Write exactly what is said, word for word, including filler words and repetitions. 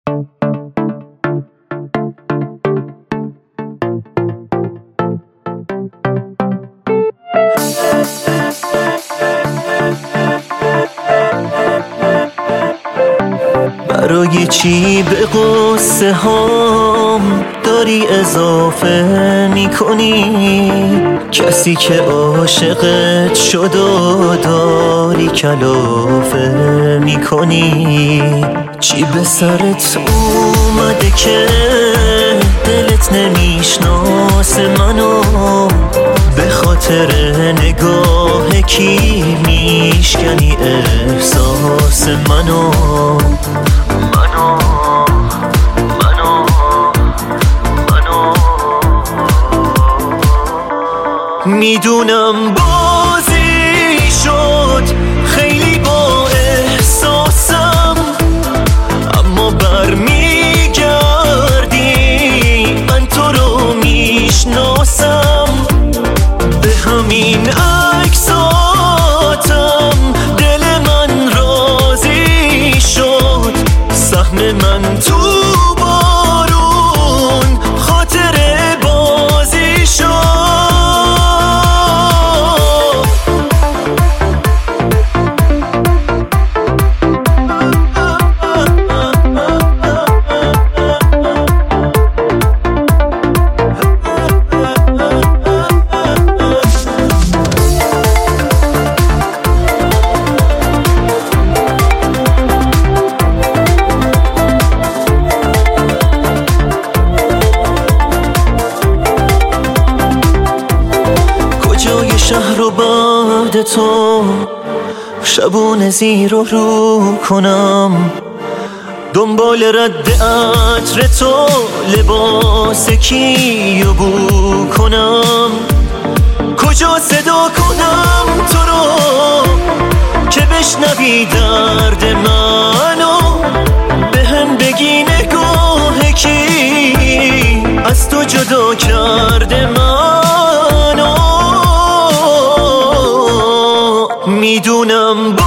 برای چی به قصه هام داری اضافه میکنی؟ کسی که عاشقت شد و داری کلافه میکنی. چی به سرت اومده که دلت نمیشناسه منو؟ به خاطر نگاه کی میشکنی احساس منو؟ منو منو منو میدونم بازی شد خیلی با احساسم، اما برمیگردی من تو رو میشناسم. به همین عکساتم دل من راضی شد، سهم من تو بارون خاطر بازی شد. شهر و بعد تو شبون زیر و رو کنم، دنبال رد عطر تو لباس کیو بو کنم. کجا صدا کنم تو رو که بشنوی درد منو؟ به هم بگی نگاه کی از تو جدا کرده منو؟ میدونم